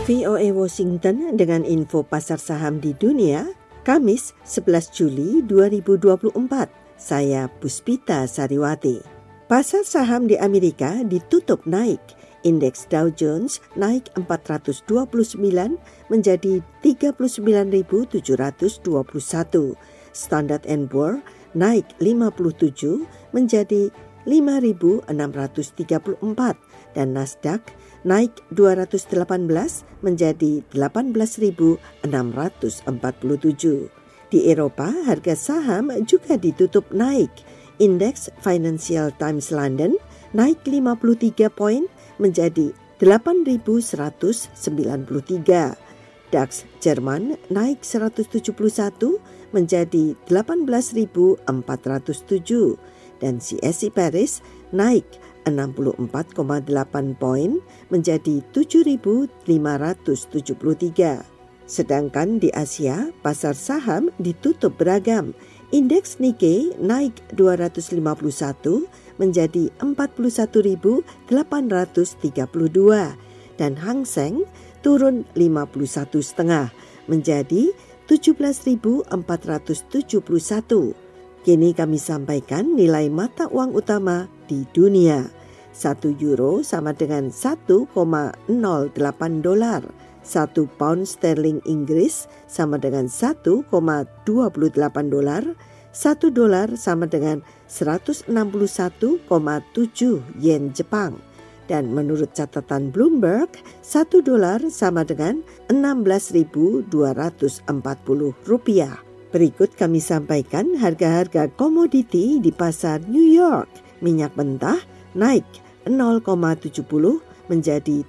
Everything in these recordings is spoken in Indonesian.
VOA Washington dengan info pasar saham di dunia, Kamis 11 Juli 2024. Saya Puspita Sariwati. Pasar saham di Amerika ditutup naik. Indeks Dow Jones naik 429 menjadi 39.721. Standard & Poor's naik 57 menjadi 5.634 dan Nasdaq naik 218 menjadi 18.647. Di Eropa, harga saham juga ditutup naik. Indeks Financial Times London naik 53 poin menjadi 8.193. DAX Jerman naik 171 menjadi 18.407 dan CAC Paris naik 64,8 poin menjadi 7.573. Sedangkan di Asia, pasar saham ditutup beragam. Indeks Nikkei naik 251 menjadi 41.832 dan Hang Seng turun 51,5 menjadi 17.471. Kini kami sampaikan nilai mata uang utama di dunia. 1 euro sama dengan 1,08 dolar. 1 pound sterling Inggris sama dengan 1,28 dolar. 1 dolar sama dengan 161,7 yen Jepang. Dan menurut catatan Bloomberg, 1 dolar sama dengan 16.240 rupiah. Berikut kami sampaikan harga-harga komoditi di pasar New York. Minyak mentah naik 0,70 menjadi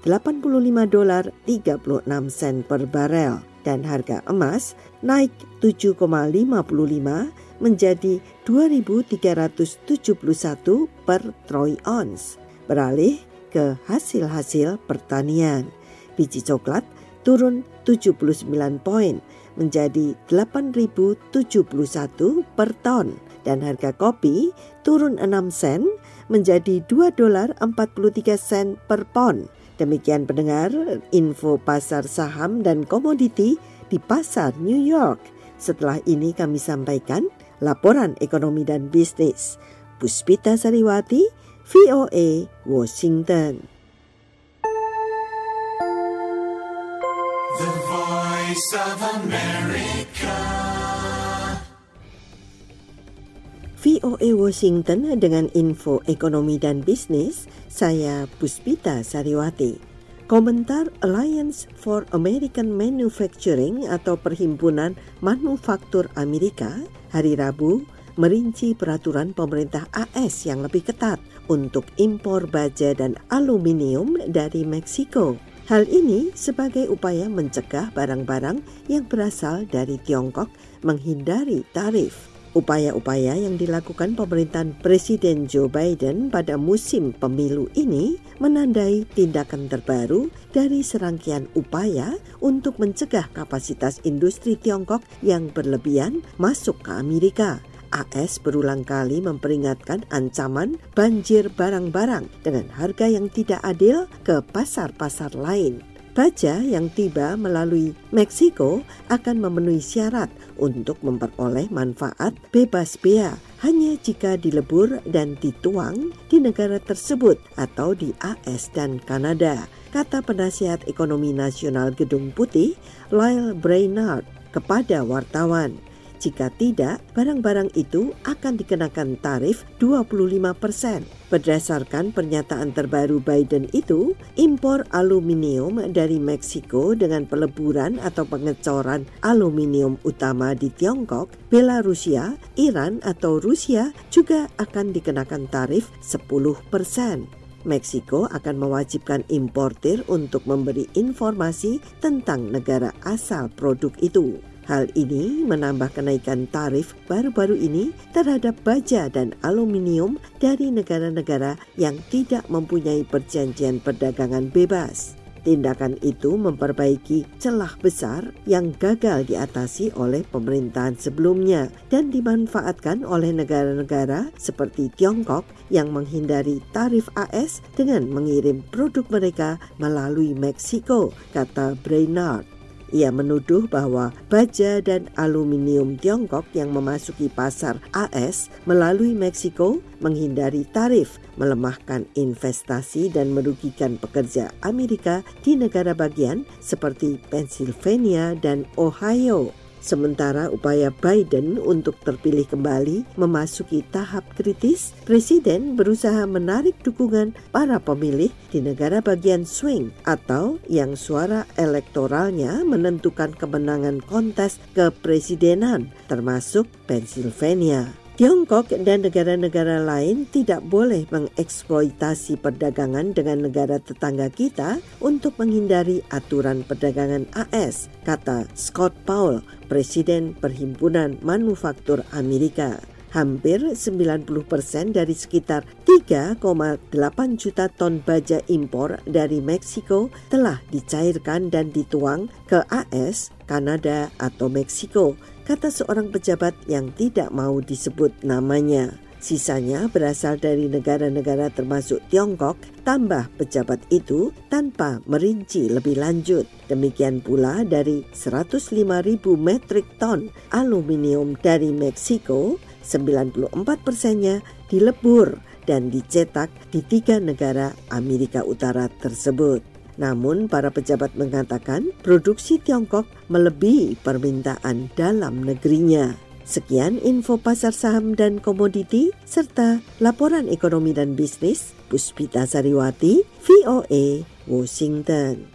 $85.36 per barel. Dan harga emas naik 7,55 menjadi 2.371 per troy ounce. Beralih ke hasil-hasil pertanian. Biji coklat turun 79 poin menjadi 8.071 per ton dan harga kopi turun 6 sen menjadi $2.43 per pon. Demikian pendengar info pasar saham dan komoditi di pasar New York. Setelah ini kami sampaikan laporan ekonomi dan bisnis. Puspita Sariwati, VOA Washington. The Voice of America. VOA Washington dengan info ekonomi dan bisnis, saya Puspita Sariwati. Komentar Alliance for American Manufacturing atau Perhimpunan Manufaktur Amerika hari Rabu merinci peraturan pemerintah AS yang lebih ketat untuk impor baja dan aluminium dari Meksiko. Hal ini sebagai upaya mencegah barang-barang yang berasal dari Tiongkok menghindari tarif. Upaya-upaya yang dilakukan pemerintahan Presiden Joe Biden pada musim pemilu ini menandai tindakan terbaru dari serangkaian upaya untuk mencegah kapasitas industri Tiongkok yang berlebihan masuk ke Amerika. AS berulang kali memperingatkan ancaman banjir barang-barang dengan harga yang tidak adil ke pasar-pasar lain. Baja yang tiba melalui Meksiko akan memenuhi syarat untuk memperoleh manfaat bebas bea hanya jika dilebur dan dituang di negara tersebut atau di AS dan Kanada, kata penasihat ekonomi nasional Gedung Putih Lyle Brainard kepada wartawan. Jika tidak, barang-barang itu akan dikenakan tarif 25%. Berdasarkan pernyataan terbaru Biden itu, impor aluminium dari Meksiko dengan peleburan atau pengecoran aluminium utama di Tiongkok, Belarusia, Iran atau Rusia juga akan dikenakan tarif 10%. Meksiko akan mewajibkan importir untuk memberi informasi tentang negara asal produk itu. Hal ini menambah kenaikan tarif baru-baru ini terhadap baja dan aluminium dari negara-negara yang tidak mempunyai perjanjian perdagangan bebas. Tindakan itu memperbaiki celah besar yang gagal diatasi oleh pemerintahan sebelumnya dan dimanfaatkan oleh negara-negara seperti Tiongkok yang menghindari tarif AS dengan mengirim produk mereka melalui Meksiko, kata Brainard. Ia menuduh bahwa baja dan aluminium Tiongkok yang memasuki pasar AS melalui Meksiko menghindari tarif, melemahkan investasi dan merugikan pekerja Amerika di negara bagian seperti Pennsylvania dan Ohio. Sementara upaya Biden untuk terpilih kembali memasuki tahap kritis, Presiden berusaha menarik dukungan para pemilih di negara bagian swing atau yang suara elektoralnya menentukan kemenangan kontes kepresidenan, termasuk Pennsylvania. Tiongkok dan negara-negara lain tidak boleh mengeksploitasi perdagangan dengan negara tetangga kita untuk menghindari aturan perdagangan AS, kata Scott Powell, Presiden Perhimpunan Manufaktur Amerika. Hampir 90% dari sekitar 3,8 juta ton baja impor dari Meksiko telah dicairkan dan dituang ke AS, Kanada, atau Meksiko, kata seorang pejabat yang tidak mau disebut namanya. Sisanya berasal dari negara-negara termasuk Tiongkok, tambah pejabat itu tanpa merinci lebih lanjut. Demikian pula dari 105.000 metrik ton aluminium dari Meksiko, 94%-nya dilebur dan dicetak di 3 negara Amerika Utara tersebut. Namun para pejabat mengatakan produksi Tiongkok melebihi permintaan dalam negerinya. Sekian info pasar saham dan komoditi serta laporan ekonomi dan bisnis Puspita Sariwati, VOA, Washington.